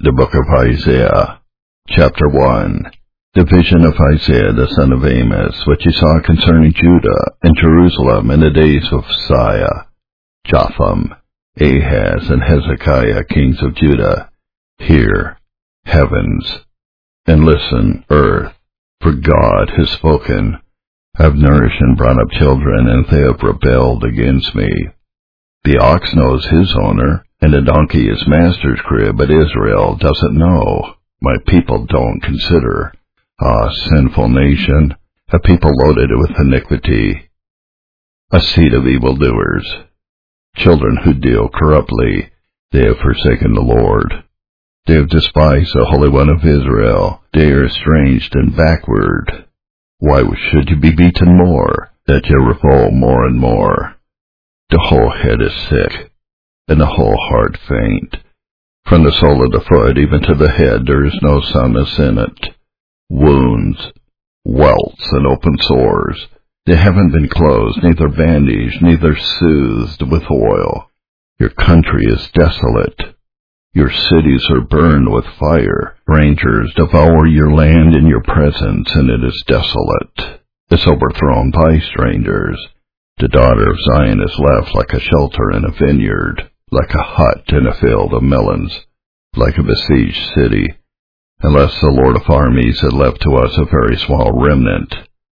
The book of Isaiah, chapter 1. The vision of Isaiah the son of Amos, which he saw concerning Judah and Jerusalem in the days of Uzziah, Jotham, Ahaz, and Hezekiah, kings of Judah. Hear, heavens, and listen, earth, for God has spoken. I have nourished and brought up children, and they have rebelled against me. The ox knows his owner, and the donkey his master's crib, but Israel doesn't know. My people don't consider. Ah, sinful nation, a people loaded with iniquity, a seed of evildoers, children who deal corruptly. They have forsaken the Lord. They have despised the Holy One of Israel. They are estranged and backward. Why should you be beaten more, that you revolt more and more? The whole head is sick, and the whole heart faint. From the sole of the foot even to the head there is no soundness in it. Wounds, welts, and open sores. They haven't been closed, neither bandaged, neither soothed with oil. Your country is desolate. Your cities are burned with fire. Rangers devour your land in your presence, and it is desolate. It's overthrown by strangers. The daughter of Zion is left like a shelter in a vineyard, like a hut in a field of melons, like a besieged city. Unless the Lord of armies had left to us a very small remnant,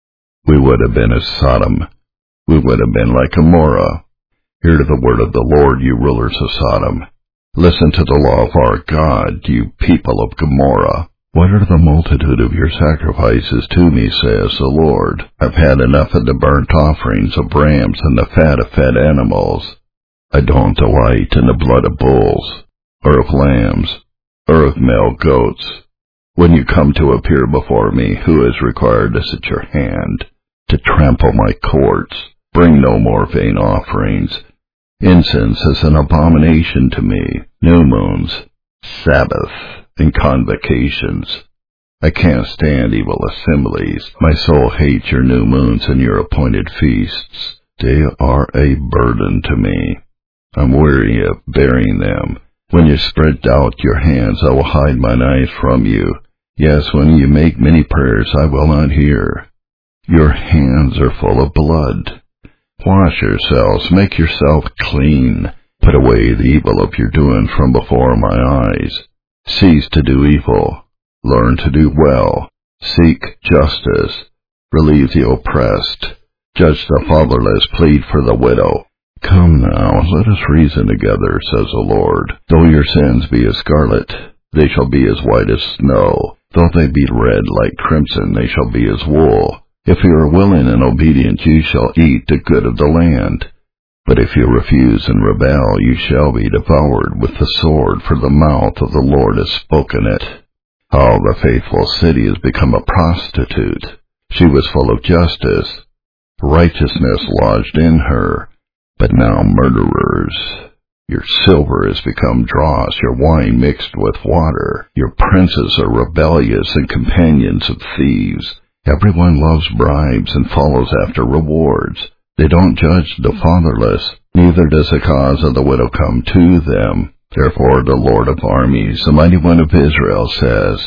we would have been as Sodom. We would have been like Gomorrah. Hear to the word of the Lord, you rulers of Sodom. Listen to the law of our God, you people of Gomorrah. What are the multitude of your sacrifices to me, says the Lord? I've had enough of the burnt offerings of rams and the fat of fat animals. I don't delight in the blood of bulls, or of lambs, or of male goats. When you come to appear before me, who is required to sit your hand, to trample my courts? Bring no more vain offerings. Incense is an abomination to me. New moons, Sabbath, and convocations. I can't stand evil assemblies. My soul hates your new moons and your appointed feasts. They are a burden to me. I'm weary of bearing them. When you spread out your hands, I will hide mine eyes from you. Yes, when you make many prayers, I will not hear. Your hands are full of blood. Wash yourselves, make yourself clean. Put away the evil of your doing from before my eyes. Cease to do evil. Learn to do well. Seek justice. Relieve the oppressed. Judge the fatherless. Plead for the widow. Come now, let us reason together, says the Lord. Though your sins be as scarlet, they shall be as white as snow. Though they be red like crimson, they shall be as wool. If you are willing and obedient, you shall eat the good of the land. But if you refuse and rebel, you shall be devoured with the sword, for the mouth of the Lord has spoken it. How the faithful city has become a prostitute. She was full of justice. Righteousness lodged in her. But now murderers. Your silver has become dross, your wine mixed with water. Your princes are rebellious and companions of thieves. Everyone loves bribes and follows after rewards. They don't judge the fatherless, neither does the cause of the widow come to them. Therefore the Lord of armies, the mighty one of Israel, says,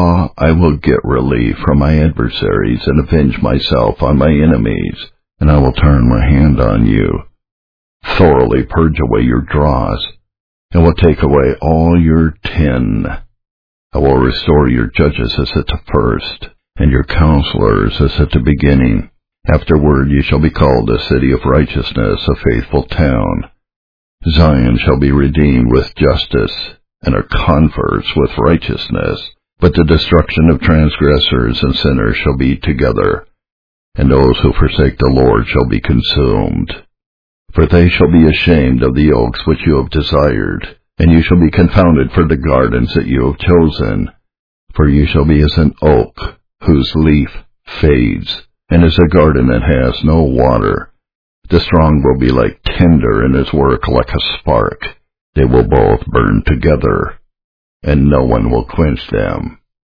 I will get relief from my adversaries and avenge myself on my enemies, and I will turn my hand on you. Thoroughly purge away your dross, and will take away all your tin. I will restore your judges as at the first, and your counselors as at the beginning. Afterward you shall be called a city of righteousness, a faithful town. Zion shall be redeemed with justice, and her converts with righteousness. But the destruction of transgressors and sinners shall be together, and those who forsake the Lord shall be consumed. For they shall be ashamed of the oaks which you have desired, and you shall be confounded for the gardens that you have chosen. For you shall be as an oak whose leaf fades, and as a garden that has no water. The strong will be like tinder, and his work like a spark. They will both burn together, and no one will quench them.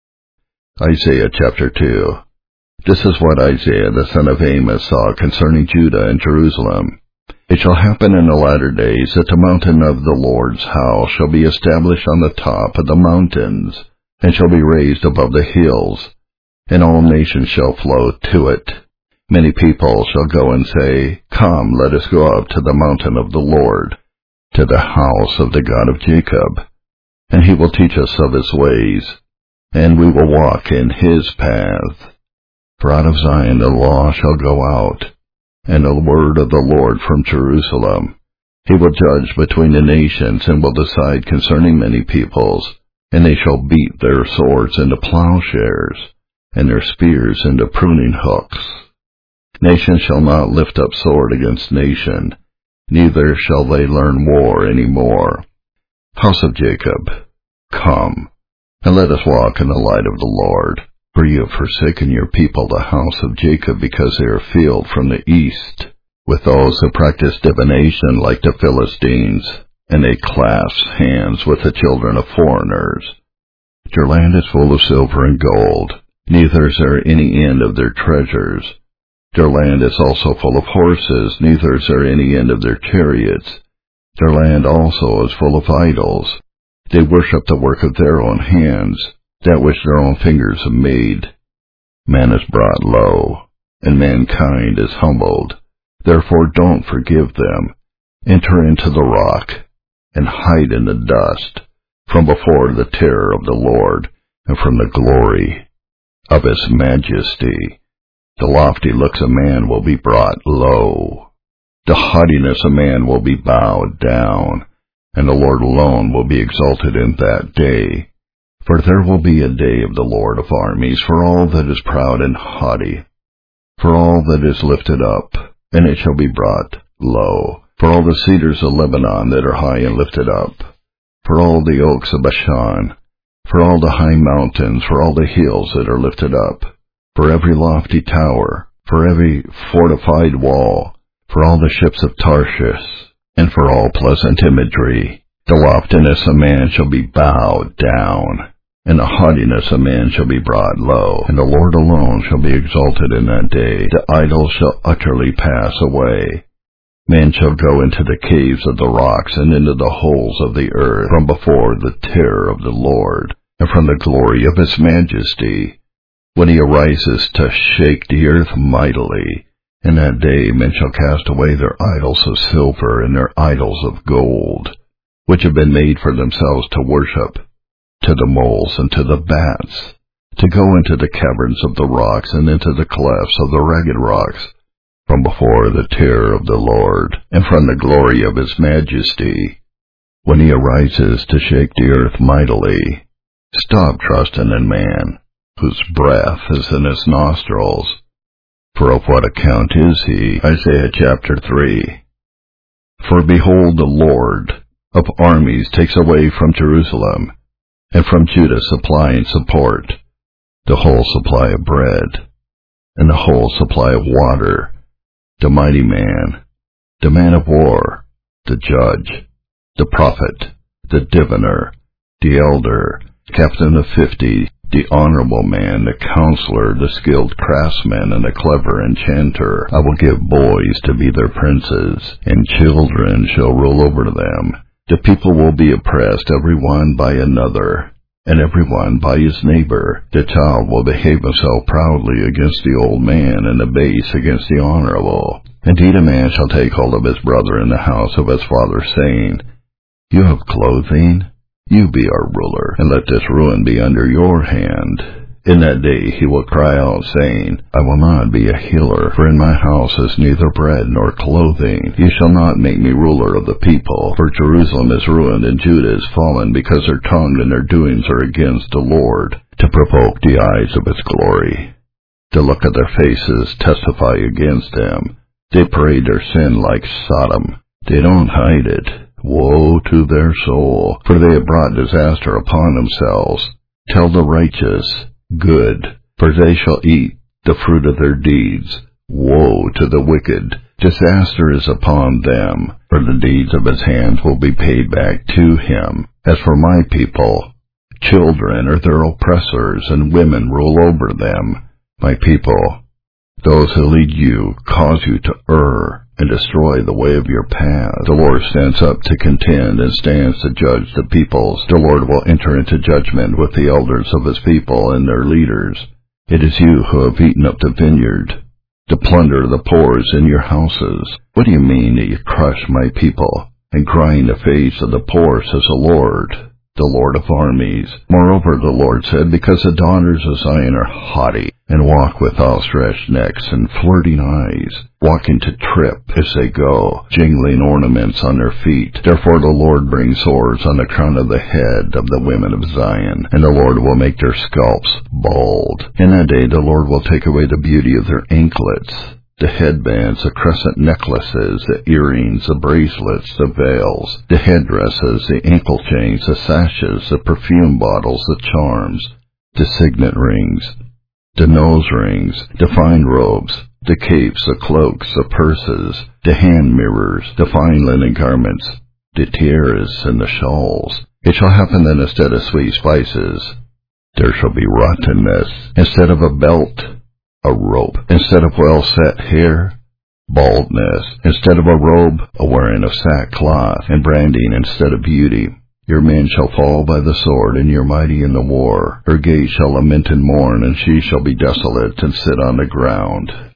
Isaiah chapter 2. This is what Isaiah the son of Amos saw concerning Judah and Jerusalem. It shall happen in the latter days that the mountain of the Lord's house shall be established on the top of the mountains, and shall be raised above the hills, and all nations shall flow to it. Many people shall go and say, Come, let us go up to the mountain of the Lord, to the house of the God of Jacob, and he will teach us of his ways, and we will walk in his path. For out of Zion the law shall go out, and the word of the Lord from Jerusalem. He will judge between the nations, and will decide concerning many peoples, and they shall beat their swords into plowshares, and their spears into pruning hooks. Nation shall not lift up sword against nation, neither shall they learn war any more. House of Jacob, come, and let us walk in the light of the Lord. For you have forsaken your people, the house of Jacob, because they are filled from the east with those who practice divination like the Philistines, and they clasp hands with the children of foreigners. Your land is full of silver and gold, neither is there any end of their treasures. Their land is also full of horses, neither is there any end of their chariots. Their land also is full of idols. They worship the work of their own hands, that which their own fingers have made. Man is brought low, and mankind is humbled. Therefore don't forgive them. Enter into the rock, and hide in the dust, from before the terror of the Lord, and from the glory of his majesty. The lofty looks of man will be brought low. The haughtiness of man will be bowed down, and the Lord alone will be exalted in that day. For there will be a day of the Lord of armies for all that is proud and haughty, for all that is lifted up, and it shall be brought low, for all the cedars of Lebanon that are high and lifted up, for all the oaks of Bashan, for all the high mountains, for all the hills that are lifted up, for every lofty tower, for every fortified wall, for all the ships of Tarshish, and for all pleasant imagery. The loftiness of man shall be bowed down, and the haughtiness of man shall be brought low, and the Lord alone shall be exalted in that day. The idols shall utterly pass away. Man shall go into the caves of the rocks, and into the holes of the earth, from before the terror of the Lord, and from the glory of his majesty, when he arises to shake the earth mightily. In that day men shall cast away their idols of silver, and their idols of gold, which have been made for themselves to worship, to the moles and to the bats, to go into the caverns of the rocks, and into the clefts of the ragged rocks, from before the terror of the Lord, and from the glory of his majesty, when he arises to shake the earth mightily. Stop trusting in man, whose breath is in his nostrils. For of what account is he? Isaiah chapter 3. For behold, the Lord of armies takes away from Jerusalem, and from Judah supply and support, the whole supply of bread, and the whole supply of water, the mighty man, the man of war, the judge, the prophet, the diviner, the elder, captain of 50, the honorable man, the counselor, the skilled craftsman, and the clever enchanter. I will give boys to be their princes, and children shall rule over them. The people will be oppressed, every one by another, and every one by his neighbor. The child will behave himself proudly against the old man, and the base against the honorable. Indeed, a man shall take hold of his brother in the house of his father, saying, You have clothing? You be our ruler, and let this ruin be under your hand. In that day he will cry out, saying, I will not be a healer, for in my house is neither bread nor clothing. You shall not make me ruler of the people, for Jerusalem is ruined and Judah is fallen, because their tongue and their doings are against the Lord, to provoke the eyes of his glory. The look of their faces testify against them. They parade their sin like Sodom. They don't hide it. Woe to their soul, for they have brought disaster upon themselves. Tell the righteous, Good, for they shall eat the fruit of their deeds. Woe to the wicked, disaster is upon them, for the deeds of his hands will be paid back to him. As for my people, children are their oppressors, and women rule over them. My people Those who lead you cause you to err and destroy the way of your path. The Lord stands up to contend and stands to judge the peoples. The Lord will enter into judgment with the elders of his people and their leaders. It is you who have eaten up the vineyard, to plunder the poor in your houses. What do you mean that you crush my people and grind the face of the poor, says the Lord of armies? Moreover, the Lord said, because the daughters of Zion are haughty, and walk with outstretched necks and flirting eyes, walking to trip as they go, jingling ornaments on their feet. Therefore the Lord brings swords on the crown of the head of the women of Zion, and the Lord will make their scalps bald. In that day the Lord will take away the beauty of their anklets, the headbands, the crescent necklaces, the earrings, the bracelets, the veils, the headdresses, the ankle chains, the sashes, the perfume bottles, the charms, the signet rings, the nose rings, the fine robes, the capes, the cloaks, the purses, the hand mirrors, the fine linen garments, the tiaras, and the shawls. It shall happen that instead of sweet spices, there shall be rottenness. Instead of a belt, a rope. Instead of well-set hair, baldness. Instead of a robe, a wearing of sackcloth, and branding instead of beauty. Your men shall fall by the sword, and your mighty in the war. Her gate shall lament and mourn, and she shall be desolate and sit on the ground.